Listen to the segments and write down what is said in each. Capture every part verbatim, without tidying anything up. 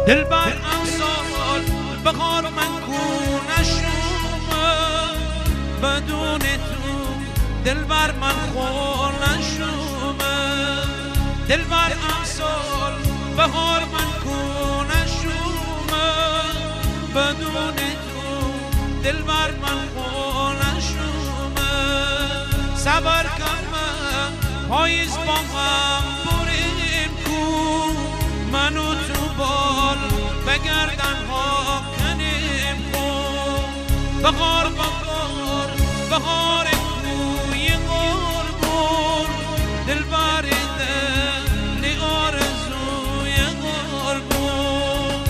دل بر امسال بهار من نشومه بدون تو دل بر من خور نشومه دل بر امسال بهار من نشومه بدون تو دل بر من خور نشومه صبر کنم پاییز با هم بریم کو منو تو بال بگردن ها کنیم خون بهار بهار بهار کوی قربون دل بریده لی آرزوی قربون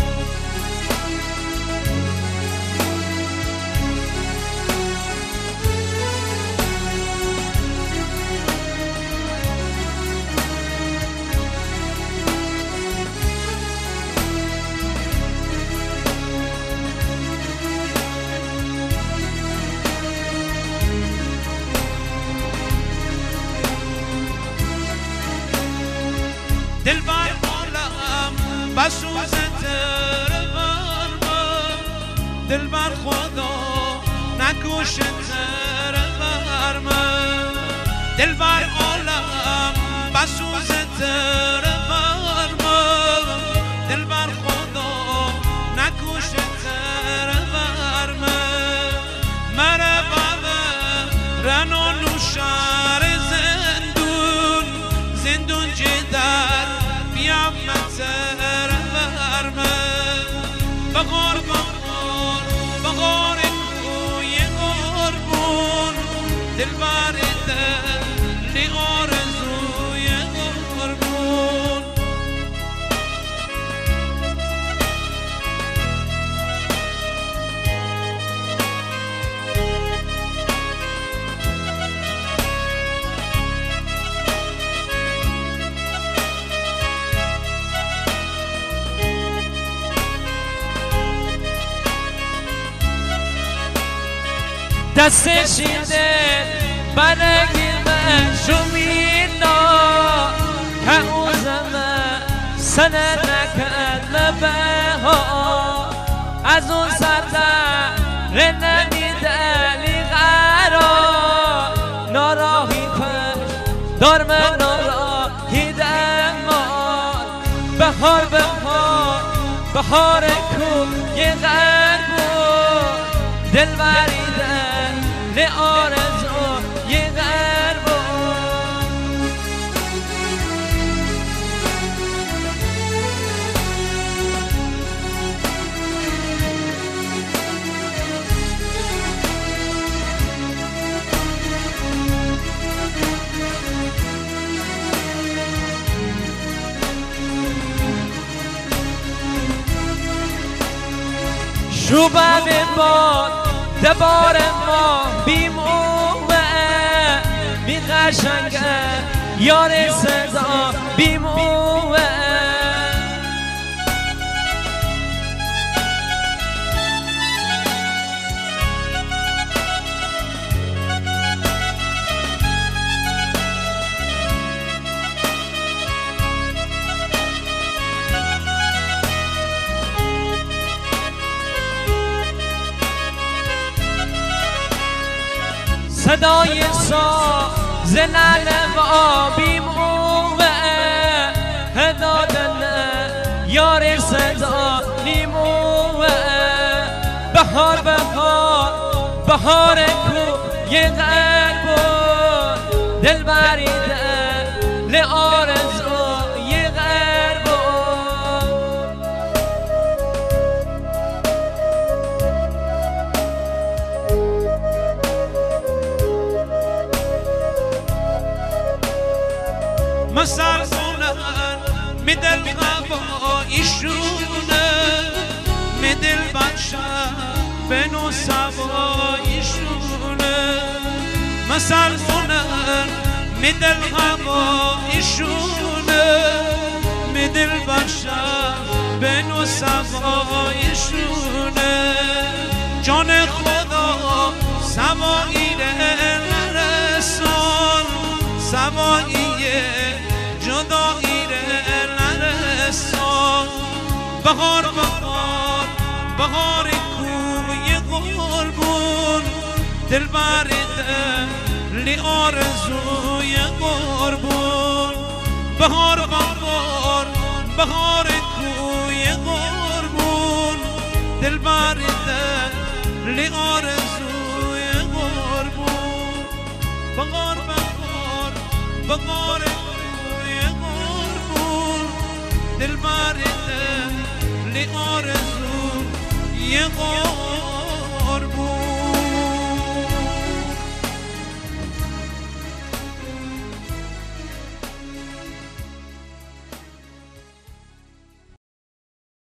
دل بر عالم بسوز تر برم دل بر خدا نکوش تر برم دل بر عالم بسوز تر برم دل بر خدا نکوش تر برم مره بابه رنو نوشار زندون زندون جدر بیام متر برمه بغار بغار بغار کوی قربون دل بریده لی آرزوی قربون دست شیده برگی من شمینا که او زمه سنه نکد لبها از اون سرده رنمیده لی قرار ناراهی پش دار من ناراهی دمار بهار بهار بهار کوی قربون دل بریده لی آرزو یه قربون شوبه به باد دبار ما بیمومه می قشنگه یار صدا بیمومه صدای ساز نعل و آبیم اومه هدادن یار صدا نیمومه بهار بهار بهار کوی قربون دل بریده لی آرزوی قربون مسلمونن می دل هوایشونه می دل بچه بنو سوایشونه مسلمونن می دل هوایشونه می دل بچه بنو سوایشونه جان خدا سوایی نرسان سوایی جدایی نرسان بهار بهار بهار کوی قربون دل برده لی آرزوی قربون بهار بهار بهار کوی قربون دل برده لی آرزوی قربون بهار بهار بهار کوی قربون دل برده لی آرزوی قربون